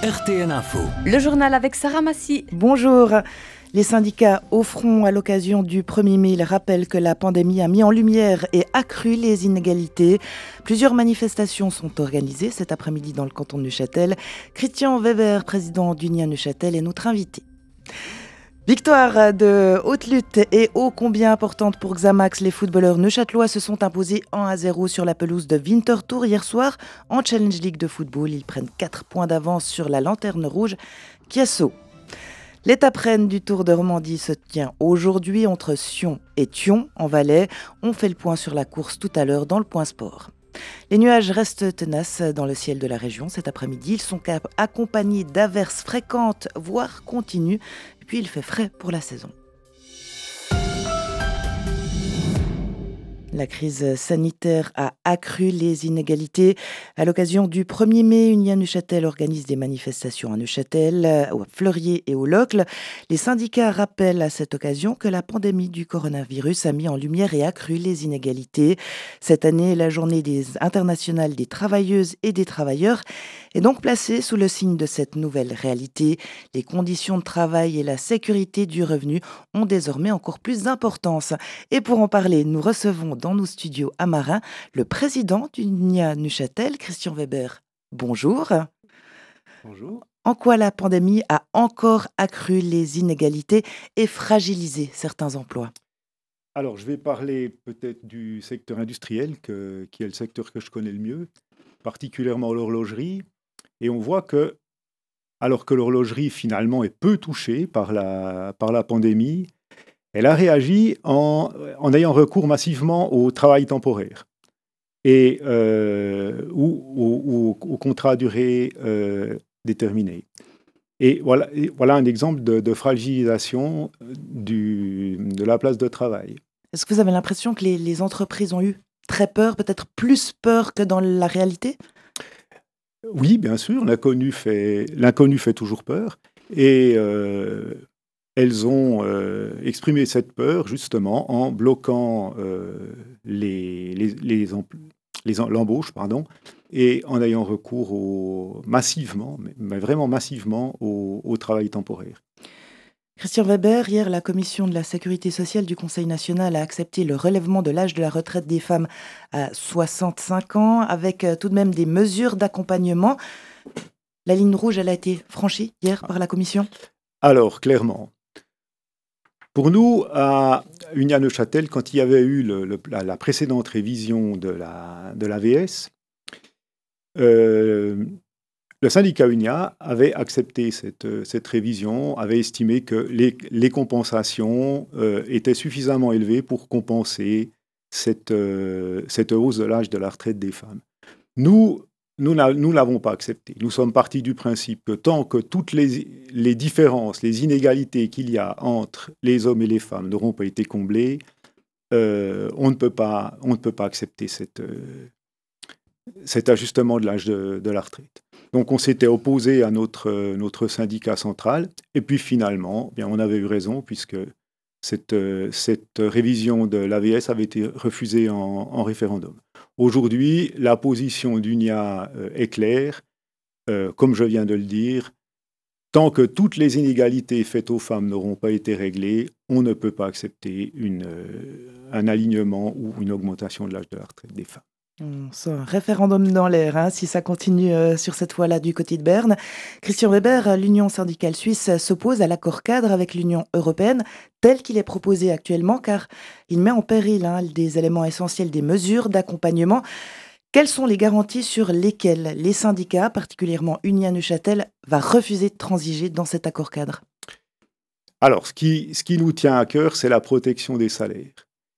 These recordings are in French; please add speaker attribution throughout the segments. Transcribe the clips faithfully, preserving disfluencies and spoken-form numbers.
Speaker 1: R T N Info.
Speaker 2: Le journal avec Sarah Massy.
Speaker 3: Bonjour. Les syndicats au front à l'occasion du premier mai rappellent que la pandémie a mis en lumière et accru les inégalités. Plusieurs manifestations sont organisées cet après-midi dans le canton de Neuchâtel. Christian Weber, président d'Unia Neuchâtel, est notre invité. Victoire de haute lutte et ô combien importante pour Xamax. Les footballeurs neuchâtelois se sont imposés un à zéro sur la pelouse de Winterthur hier soir. En Challenge League de football, ils prennent quatre points d'avance sur la lanterne rouge Chiasso. L'étape reine du Tour de Romandie se tient aujourd'hui entre Sion et Thion en Valais. On fait le point sur la course tout à l'heure dans le point sport. Les nuages restent tenaces dans le ciel de la région cet après-midi. Ils sont accompagnés d'averses fréquentes, voire continues. Et puis il fait frais pour la saison. La crise sanitaire a accru les inégalités. À l'occasion du premier mai, Unia Neuchâtel organise des manifestations à Neuchâtel, à Fleurier et au Locle. Les syndicats rappellent à cette occasion que la pandémie du coronavirus a mis en lumière et accru les inégalités. Cette année, la journée des internationale des travailleuses et des travailleurs est donc placée sous le signe de cette nouvelle réalité. Les conditions de travail et la sécurité du revenu ont désormais encore plus d'importance. Et pour en parler, nous recevons dans nos studios à Marin le président d'Unia Neuchâtel, Christian Weber. Bonjour.
Speaker 4: Bonjour.
Speaker 3: En quoi la pandémie a encore accru les inégalités et fragilisé certains emplois ?
Speaker 4: Alors, je vais parler peut-être du secteur industriel, que, qui est le secteur que je connais le mieux, particulièrement l'horlogerie. Et on voit que, alors que l'horlogerie finalement est peu touchée par la, par la pandémie, elle a réagi en, en ayant recours massivement au travail temporaire et euh, ou, ou, ou au contrat à durée euh, déterminée. Et voilà, et voilà un exemple de, de fragilisation du, de la place de travail.
Speaker 3: Est-ce que vous avez l'impression que les, les entreprises ont eu très peur, peut-être plus peur que dans la réalité ?
Speaker 4: Oui, bien sûr, l'inconnu fait, l'inconnu fait toujours peur. Et euh, elles ont euh, exprimé cette peur justement en bloquant euh, les, les, les, empl- les en- l'embauche pardon, et en ayant recours au, massivement, mais, mais vraiment massivement, au, au travail temporaire.
Speaker 3: Christian Weber, hier, la commission de la sécurité sociale du Conseil national a accepté le relèvement de l'âge de la retraite des femmes à soixante-cinq ans, avec euh, tout de même des mesures d'accompagnement. La ligne rouge, elle a été franchie hier par la commission ?
Speaker 4: Alors, clairement, pour nous, à Unia Neuchâtel, quand il y avait eu le, le, la, la précédente révision de la, de l'A V S, euh, le syndicat Unia avait accepté cette, cette révision, avait estimé que les, les compensations euh, étaient suffisamment élevées pour compenser cette, euh, cette hausse de l'âge de la retraite des femmes. Nous, nous ne l'avons pas accepté. Nous sommes partis du principe que tant que toutes les, les différences, les inégalités qu'il y a entre les hommes et les femmes n'auront pas été comblées, euh, on ne peut pas, on ne peut pas accepter cette, euh, cet ajustement de l'âge de, de la retraite. Donc on s'était opposé à notre, notre syndicat central, et puis finalement, eh bien, on avait eu raison, puisque cette, cette révision de l'A V S avait été refusée en, en référendum. Aujourd'hui, la position d'Unia euh, est claire, euh, comme je viens de le dire, tant que toutes les inégalités faites aux femmes n'auront pas été réglées, on ne peut pas accepter une, euh, un alignement ou une augmentation de l'âge de la retraite des femmes.
Speaker 3: On sent un référendum dans l'air, hein, si ça continue euh, sur cette voie-là du côté de Berne. Christian Weber, l'Union syndicale suisse s'oppose à l'accord cadre avec l'Union européenne tel qu'il est proposé actuellement, car il met en péril hein, des éléments essentiels des mesures d'accompagnement. Quelles sont les garanties sur lesquelles les syndicats, particulièrement Unia Neuchâtel, va refuser de transiger dans cet accord cadre ?
Speaker 4: Alors, ce qui, ce qui nous tient à cœur, c'est la protection des salaires.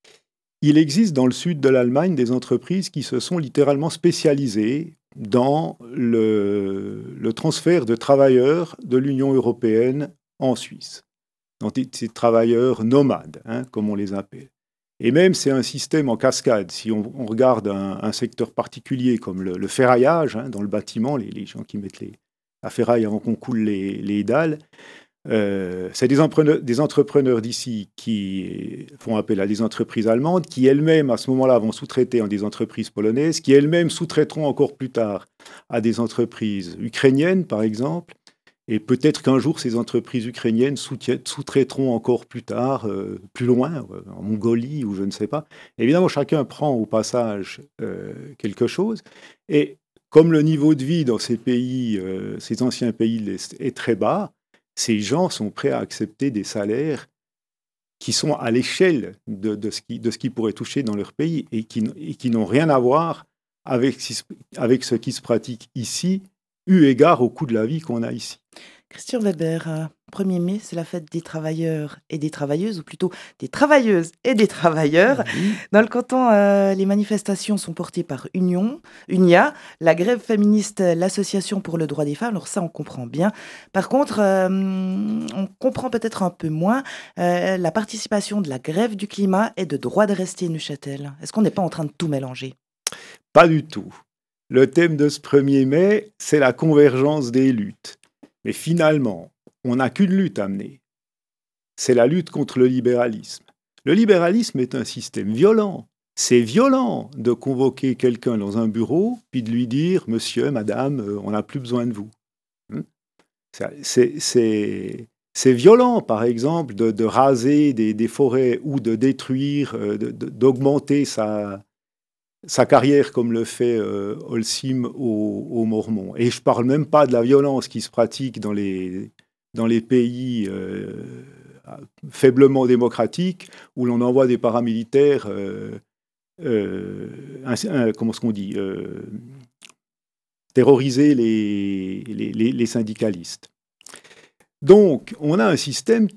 Speaker 4: Il existe dans le sud de l'Allemagne des entreprises qui se sont littéralement spécialisées dans le, le transfert de travailleurs de l'Union européenne en Suisse. Donc, ces travailleurs nomades, hein, comme on les appelle. Et même, c'est un système en cascade. Si on, on regarde un, un secteur particulier comme le, le ferraillage, hein, dans le bâtiment, les, les gens qui mettent les, la ferraille avant qu'on coule les, les dalles, Euh, c'est des, empreneurs, des entrepreneurs d'ici qui font appel à des entreprises allemandes qui elles-mêmes, à ce moment-là, vont sous-traiter en des entreprises polonaises, qui elles-mêmes sous-traiteront encore plus tard à des entreprises ukrainiennes, par exemple. Et peut-être qu'un jour, ces entreprises ukrainiennes sous-traiteront encore plus tard, euh, plus loin, en Mongolie ou je ne sais pas. Évidemment, chacun prend au passage euh, quelque chose. Et comme le niveau de vie dans ces pays, euh, ces anciens pays de l'Est est très bas, ces gens sont prêts à accepter des salaires qui sont à l'échelle de, de, ce qui, de ce qu'ils pourraient toucher dans leur pays et qui, et qui n'ont rien à voir avec, avec ce qui se pratique ici, eu égard au coût de la vie qu'on a ici.
Speaker 3: Christian Weber, euh, premier mai, c'est la fête des travailleurs et des travailleuses, ou plutôt des travailleuses et des travailleurs. Oui. Dans le canton, euh, les manifestations sont portées par Union, Unia, la grève féministe, l'association pour le droit des femmes. Alors ça, on comprend bien. Par contre, euh, on comprend peut-être un peu moins euh, la participation de la grève du climat et de droit de rester Neuchâtel. Est-ce qu'on n'est pas en train de tout mélanger ?
Speaker 4: Pas du tout. Le thème de ce premier mai, c'est la convergence des luttes. Mais finalement, on n'a qu'une lutte à mener. C'est la lutte contre le libéralisme. Le libéralisme est un système violent. C'est violent de convoquer quelqu'un dans un bureau, puis de lui dire « Monsieur, madame, on n'a plus besoin de vous ». C'est, c'est, c'est violent, par exemple, de, de raser des, des forêts ou de détruire, de, de, d'augmenter sa... sa carrière comme le fait euh, Holcim aux, aux Mormons. Et je ne parle même pas de la violence qui se pratique dans les, dans les pays euh, faiblement démocratiques où l'on envoie des paramilitaires, euh, euh, un, un, comment est-ce qu'on dit, euh, terroriser les, les, les, les syndicalistes. Donc, on a un système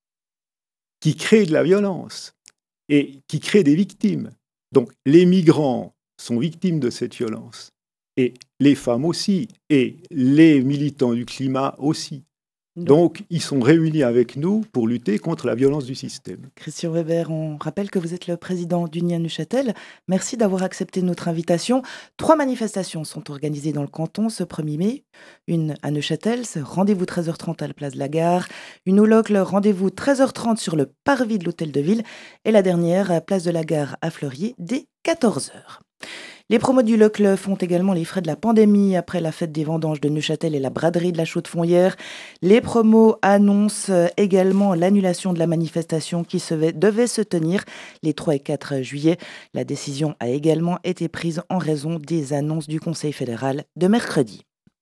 Speaker 4: qui crée de la violence et qui crée des victimes. Donc, les migrants sont victimes de cette violence, et les femmes aussi, et les militants du climat aussi. Donc, ils sont réunis avec nous pour lutter contre la violence du système.
Speaker 3: Christian Weber, on rappelle que vous êtes le président d'Unia Neuchâtel. Merci d'avoir accepté notre invitation. Trois manifestations sont organisées dans le canton ce premier mai. Une à Neuchâtel, c'est rendez-vous treize heures trente à la place de la Gare. Une au Locle, rendez-vous treize heures trente sur le parvis de l'Hôtel de Ville. Et la dernière, à place de la Gare à Fleurier, dès quatorze heures. Les promos du Locle font également les frais de la pandémie après la fête des vendanges de Neuchâtel et la braderie de la Chaux-de-Fonds. Les promos annoncent également l'annulation de la manifestation qui se devait se tenir les trois et quatre juillet. La décision a également été prise en raison des annonces du Conseil fédéral de mercredi.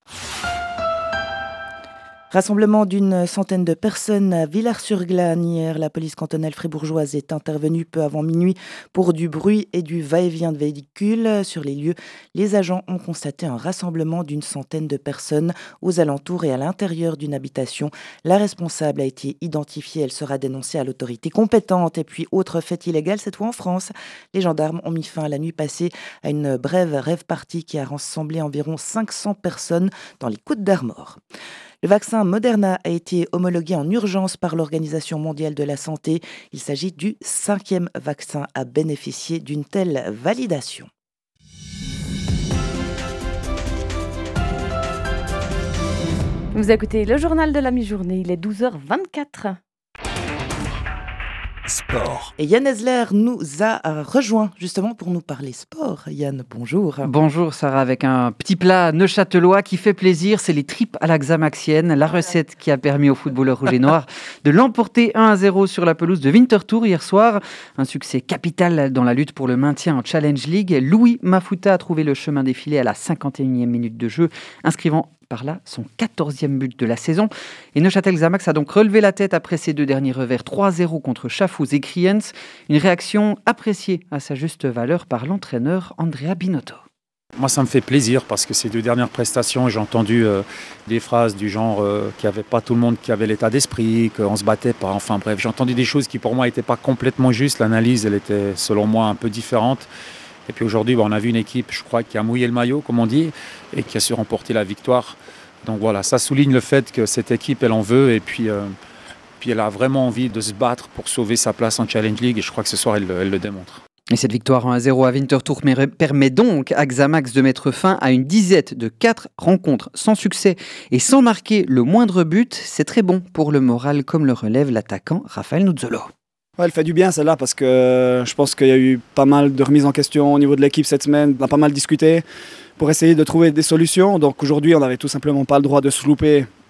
Speaker 3: Rassemblement d'une centaine de personnes à Villars-sur-Glâne. Hier, la police cantonale fribourgeoise est intervenue peu avant minuit pour du bruit et du va-et-vient de véhicules. Sur les lieux, les agents ont constaté un rassemblement d'une centaine de personnes aux alentours et à l'intérieur d'une habitation. La responsable a été identifiée. Elle sera dénoncée à l'autorité compétente. Et puis, autre fait illégal, cette fois en France. Les gendarmes ont mis fin la nuit passée à une brève rave-party qui a rassemblé environ cinq cents personnes dans les Côtes d'Armor. Le vaccin Moderna a été homologué en urgence par l'Organisation mondiale de la santé. Il s'agit du cinquième vaccin à bénéficier d'une telle validation.
Speaker 2: Vous écoutez le journal de la mi-journée, il est douze heures vingt-quatre.
Speaker 1: Sport.
Speaker 3: Et Yann Esler nous a rejoint justement pour nous parler sport. Yann, bonjour.
Speaker 1: Bonjour Sarah, avec un petit plat neuchâtelois qui fait plaisir, c'est les tripes à la xamaxienne, la recette qui a permis aux footballeurs rouges et noirs de l'emporter un à zéro sur la pelouse de Winterthur hier soir. Un succès capital dans la lutte pour le maintien en Challenge League. Louis Mafuta a trouvé le chemin des filets à la cinquante et unième minute de jeu, inscrivant par là son quatorzième but de la saison. Et Neuchâtel Xamax a donc relevé la tête après ses deux derniers revers trois à zéro contre Schaffhouse et Kriens. Une réaction appréciée à sa juste valeur par l'entraîneur Andrea Binotto.
Speaker 5: Moi, ça me fait plaisir parce que ces deux dernières prestations, j'ai entendu euh, des phrases du genre euh, qu'il n'y avait pas tout le monde qui avait l'état d'esprit, qu'on se battait pas. Enfin bref, j'ai entendu des choses qui pour moi n'étaient pas complètement justes. L'analyse, elle était selon moi un peu différente. Et puis aujourd'hui, bah, on a vu une équipe, je crois, qui a mouillé le maillot, comme on dit, et qui a su remporter la victoire. Donc voilà, ça souligne le fait que cette équipe, elle en veut, et puis, euh, puis elle a vraiment envie de se battre pour sauver sa place en Challenge League, et je crois que ce soir, elle, elle le démontre.
Speaker 1: Et cette victoire un à zéro à Winterthur permet donc à Xamax de mettre fin à une disette de quatre rencontres sans succès et sans marquer le moindre but. C'est très bon pour le moral, comme le relève l'attaquant Raphaël Nuzzolo.
Speaker 6: Ouais, elle fait du bien celle-là parce que je pense qu'il y a eu pas mal de remises en question au niveau de l'équipe cette semaine. On a pas mal discuté pour essayer de trouver des solutions. Donc aujourd'hui, on n'avait tout simplement pas le droit de se louper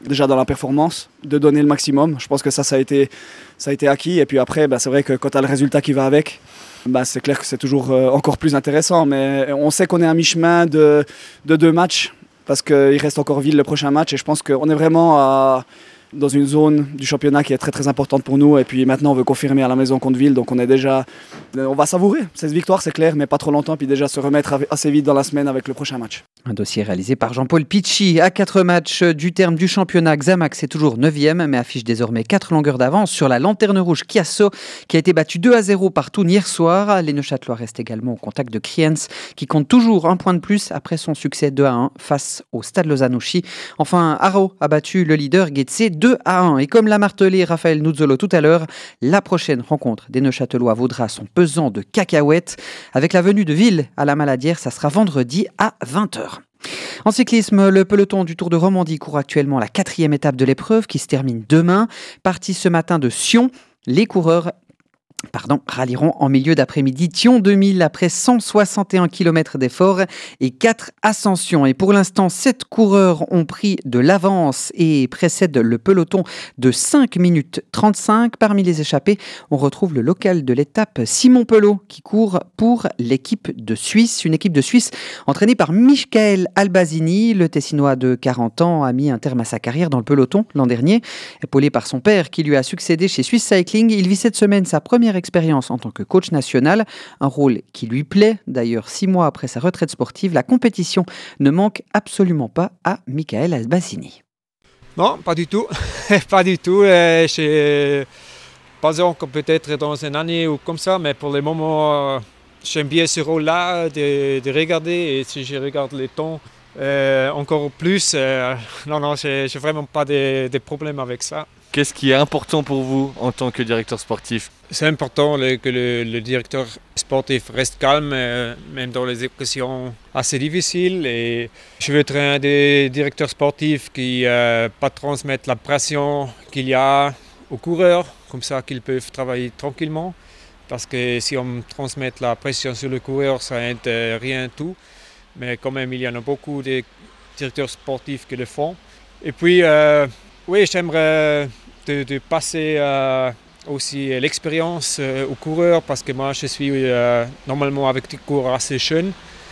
Speaker 6: déjà dans la performance, de donner le maximum. Je pense que ça, ça a été, ça a été acquis. Et puis après, bah, c'est vrai que quand tu as le résultat qui va avec, bah, c'est clair que c'est toujours euh, encore plus intéressant. Mais on sait qu'on est à mi-chemin de, de deux matchs parce qu'il reste encore Ville le prochain match. Et je pense qu'on est vraiment à, dans une zone du championnat qui est très très importante pour nous. Et puis maintenant, on veut confirmer à la maison contre Ville. Donc on est déjà, on va savourer cette victoire, c'est clair, mais pas trop longtemps. Puis déjà se remettre assez vite dans la semaine avec le prochain match.
Speaker 1: Un dossier réalisé par Jean-Paul Pichy. À quatre matchs du terme du championnat, Xamax est toujours neuvième, mais affiche désormais quatre longueurs d'avance sur la lanterne rouge Chiasso, qui a été battue deux à zéro par Thun hier soir. Les Neuchâtelois restent également au contact de Kriens, qui compte toujours un point de plus après son succès deux à un face au Stade Lausanne-Ouchy. Enfin, Haro a battu le leader Getse deux à un. Et comme l'a martelé Raphaël Nuzzolo tout à l'heure, la prochaine rencontre des Neuchâtelois vaudra son pesant de cacahuètes. Avec la venue de Ville à la Maladière, ça sera vendredi à vingt heures. En cyclisme, le peloton du Tour de Romandie court actuellement la quatrième étape de l'épreuve qui se termine demain. Parti ce matin de Sion, les coureurs Pardon, rallieront en milieu d'après-midi Thion deux mille après cent soixante et un kilomètres d'efforts et quatre ascensions. Et pour l'instant, sept coureurs ont pris de l'avance et précèdent le peloton de cinq minutes trente-cinq. Parmi les échappés, on retrouve le local de l'étape Simon Pelot qui court pour l'équipe de Suisse. Une équipe de Suisse entraînée par Michael Albazini. Le Tessinois de quarante ans a mis un terme à sa carrière dans le peloton l'an dernier. Épaulé par son père qui lui a succédé chez Swiss Cycling, il vit cette semaine sa première expérience en tant que coach national, un rôle qui lui plaît. D'ailleurs, six mois après sa retraite sportive, la compétition ne manque absolument pas à Michael Albazini.
Speaker 7: Non, pas du tout. pas du tout. Euh, je pas encore peut-être dans une année ou comme ça, mais pour le moment, euh, j'aime bien ce rôle-là de, de regarder. Et si je regarde les temps, euh, encore plus, euh, non, non, je n'ai vraiment pas de, de problème avec ça.
Speaker 8: Qu'est-ce qui est important pour vous en tant que directeur sportif?
Speaker 7: C'est important le, que le, le directeur sportif reste calme, euh, même dans les occasions assez difficiles. Et je veux être un des directeurs sportifs qui ne euh, pas transmettre la pression qu'il y a aux coureurs, comme ça qu'ils peuvent travailler tranquillement. Parce que si on transmet la pression sur le coureur, ça n'aide euh, rien du tout. Mais quand même, il y en a beaucoup de directeurs sportifs qui le font. Et puis, euh, oui, j'aimerais de, de passer euh, aussi l'expérience euh, aux coureurs parce que moi, je suis euh, normalement avec des coureurs assez jeunes.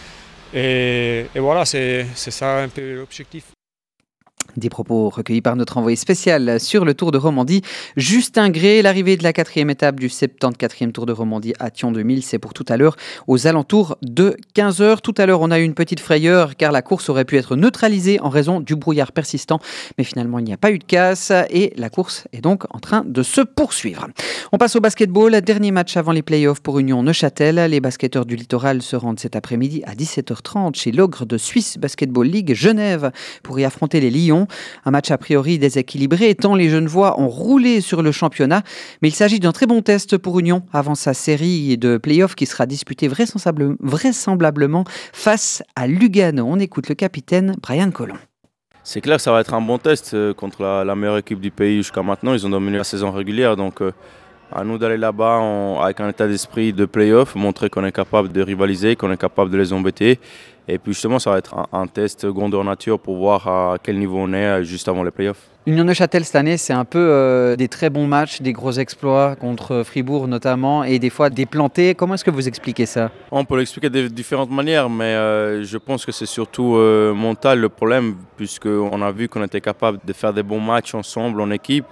Speaker 7: Et, et voilà, c'est, c'est ça un peu l'objectif.
Speaker 1: Des propos recueillis par notre envoyé spécial sur le Tour de Romandie, Justin Gray. L'arrivée de la quatrième étape du soixante-quatrième Tour de Romandie à Thion deux mille, c'est pour tout à l'heure aux alentours de quinze heures. Tout à l'heure, on a eu une petite frayeur car la course aurait pu être neutralisée en raison du brouillard persistant. Mais finalement, il n'y a pas eu de casse et la course est donc en train de se poursuivre. On passe au basketball. Dernier match avant les playoffs pour Union Neuchâtel. Les basketteurs du Littoral se rendent cet après-midi à dix-sept heures trente chez l'Ogre de Swiss Basketball League Genève pour y affronter les Lions. Un match a priori déséquilibré tant les Genevois ont roulé sur le championnat. Mais il s'agit d'un très bon test pour Union avant sa série de playoffs qui sera disputée vraisemblable, vraisemblablement face à Lugano. On écoute le capitaine Brian Collon.
Speaker 9: C'est clair que ça va être un bon test contre la, la meilleure équipe du pays jusqu'à maintenant. Ils ont dominé la saison régulière. Donc euh, à nous d'aller là-bas on, avec un état d'esprit de play-off, montrer qu'on est capable de rivaliser, qu'on est capable de les embêter. Et puis justement, ça va être un, un test grandeur nature pour voir à quel niveau on est juste avant les playoffs.
Speaker 1: Union Neuchâtel cette année, c'est un peu euh, des très bons matchs, des gros exploits contre Fribourg notamment, et des fois des plantés. Comment est-ce que vous expliquez ça?
Speaker 9: On peut l'expliquer de différentes manières, mais euh, je pense que c'est surtout euh, mental le problème, puisqu'on a vu qu'on était capable de faire des bons matchs ensemble en équipe.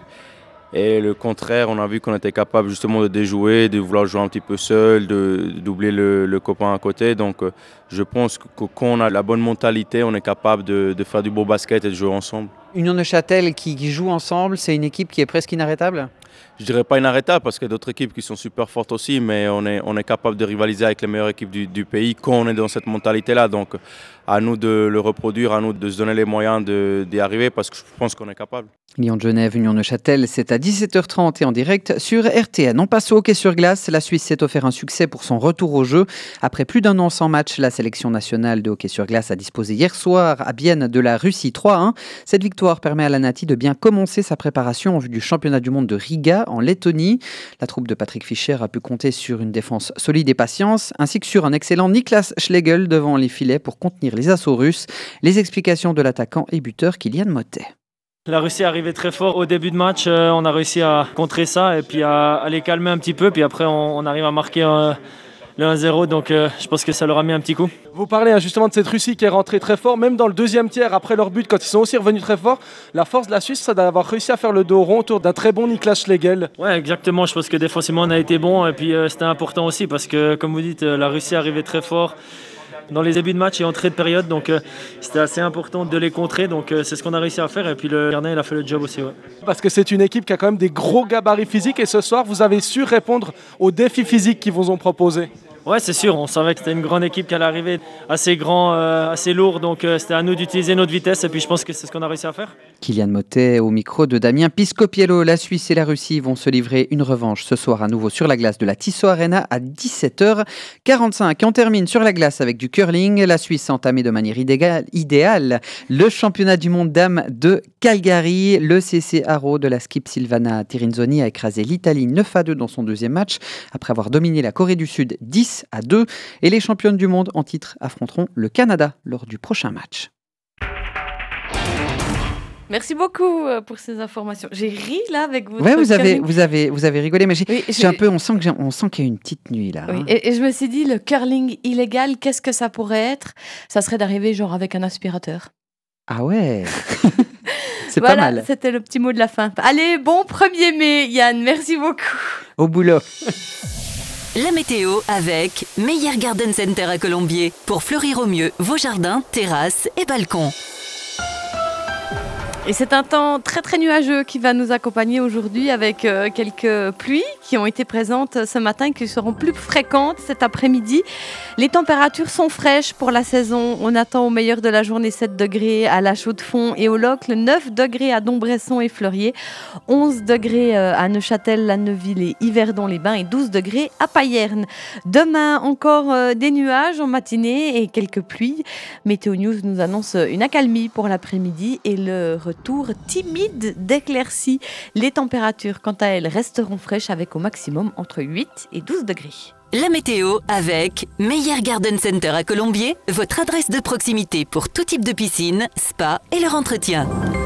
Speaker 9: Et le contraire, on a vu qu'on était capable justement de déjouer, de vouloir jouer un petit peu seul, de doubler le, le copain à côté. Donc euh, je pense que quand on a la bonne mentalité, on est capable de, de faire du beau basket et de jouer ensemble.
Speaker 1: Union Neuchâtel qui, qui joue ensemble, c'est une équipe qui est presque inarrêtable?
Speaker 9: Je dirais pas inarrêtable parce qu'il y a d'autres équipes qui sont super fortes aussi, mais on est, on est capable de rivaliser avec les meilleures équipes du, du pays quand on est dans cette mentalité-là. Donc à nous de le reproduire, à nous de se donner les moyens de, d'y arriver parce que je pense qu'on est capable.
Speaker 1: Lyon de Genève, Union Neuchâtel, c'est à dix-sept heures trente et en direct sur R T N. On passe au hockey sur glace. La Suisse s'est offert un succès pour son retour au jeu. Après plus d'un an sans match, la sélection nationale de hockey sur glace a disposé hier soir à Bienne de la Russie trois à un. Cette victoire permet à la Nati de bien commencer sa préparation en vue du championnat du monde de Riga en Lettonie. La troupe de Patrick Fischer a pu compter sur une défense solide et patience, ainsi que sur un excellent Niklas Schlegel devant les filets pour contenir les assauts russes. Les explications de l'attaquant et buteur Kylian Motet.
Speaker 10: La Russie est arrivée très fort au début de match, euh, on a réussi à contrer ça et puis à, à les calmer un petit peu, puis après on, on arrive à marquer euh, le un zéro, donc euh, je pense que ça leur a mis un petit coup.
Speaker 11: Vous parlez hein, justement de cette Russie qui est rentrée très fort, même dans le deuxième tiers, après leur but, quand ils sont aussi revenus très fort, la force de la Suisse, c'est d'avoir réussi à faire le dos rond autour d'un très bon Niklas Schlegel.
Speaker 10: Ouais, exactement, je pense que défensivement on a été bon et puis euh, c'était important aussi parce que comme vous dites, euh, la Russie est arrivée très fort dans les débuts de match et entrée de période, donc euh, c'était assez important de les contrer, donc euh, c'est ce qu'on a réussi à faire et puis le gardien il a fait le job aussi. Ouais.
Speaker 11: Parce que c'est une équipe qui a quand même des gros gabarits physiques et ce soir vous avez su répondre aux défis physiques qu'ils vous ont proposés.
Speaker 10: Ouais, c'est sûr, on savait que c'était une grande équipe qui allait arriver, assez grand, euh, assez lourd, donc euh, c'était à nous d'utiliser notre vitesse et puis je pense que c'est ce qu'on a réussi à faire.
Speaker 1: Kylian Motet au micro de Damien Piscopiello. La Suisse et la Russie vont se livrer une revanche ce soir à nouveau sur la glace de la Tissot Arena à dix-sept heures quarante-cinq. On termine sur la glace avec du curling. La Suisse a entamé de manière idéale, idéale le championnat du monde dames de Calgary. Le C C Haro de la skip Silvana Tirinzoni a écrasé l'Italie neuf à deux dans son deuxième match après avoir dominé la Corée du Sud dix à deux. Et les championnes du monde en titre affronteront le Canada lors du prochain match.
Speaker 2: Merci beaucoup pour ces informations. J'ai ri là avec votre
Speaker 1: Ouais, vous avez,
Speaker 2: curling.
Speaker 1: vous avez, vous avez rigolé, mais j'ai,
Speaker 2: Oui,
Speaker 1: j'ai
Speaker 2: j'ai-
Speaker 1: un peu, on sent que j'ai- on sent qu'il y a une petite nuit là.
Speaker 2: Oui,
Speaker 1: hein.
Speaker 2: et, et je me suis dit, le curling illégal, qu'est-ce que ça pourrait être? Ça serait d'arriver genre avec un aspirateur.
Speaker 1: Ah ouais. C'est
Speaker 2: Voilà,
Speaker 1: pas mal.
Speaker 2: c'était le petit mot de la fin. Allez, bon premier mai, Yann, merci beaucoup.
Speaker 1: Au boulot.
Speaker 12: La météo avec Meyer Garden Center à Colombier pour fleurir au mieux vos jardins, terrasses et balcons.
Speaker 2: Et c'est un temps très très nuageux qui va nous accompagner aujourd'hui avec euh, quelques pluies qui ont été présentes ce matin et qui seront plus fréquentes cet après-midi. Les températures sont fraîches pour la saison. On attend au meilleur de la journée sept degrés à La Chaux-de-Fonds et au Locle, neuf degrés à Dombresson et Fleurier, onze degrés à Neuchâtel, La Neuville et Yverdon-les-Bains et douze degrés à Payerne. Demain, encore euh, des nuages en matinée et quelques pluies. Météo News nous annonce une accalmie pour l'après-midi et le retour timide d'éclaircies. Les températures, quant à elles, resteront fraîches avec au maximum entre huit et douze degrés.
Speaker 12: La météo avec Meyer Garden Center à Colombier, votre adresse de proximité pour tout type de piscine, spa et leur entretien.